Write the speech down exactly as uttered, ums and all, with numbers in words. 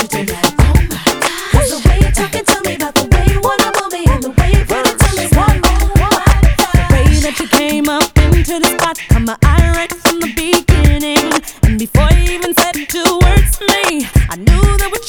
to that. Oh my God. Cause the way you're talking to me about the way you wanna move me and the way you put it to me, it's like, oh my God. The way that you came up into the spot, caught my eye